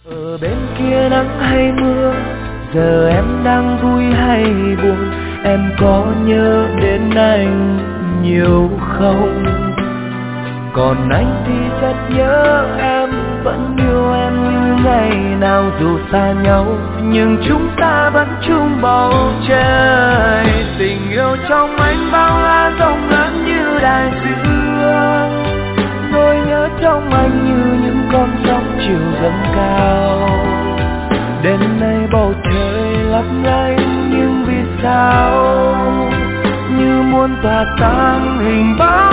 Ở bên kia nắng hay mưa, giờ em đang vui hay buồn, em có nhớ đến anh nhiều không? Còn anh thì rất nhớ em, vẫn yêu em như ngày nào. Dù xa nhau nhưng chúng ta vẫn chung bầu trời. Tình yêu trong anh bao la rộng lớn như đại dương, nỗi nhớ trong anh như những con sóng chiều dâng cao. Đêm nay bầu trời lấp lánh nhưng vì sao như muốn tỏa sáng hình bóng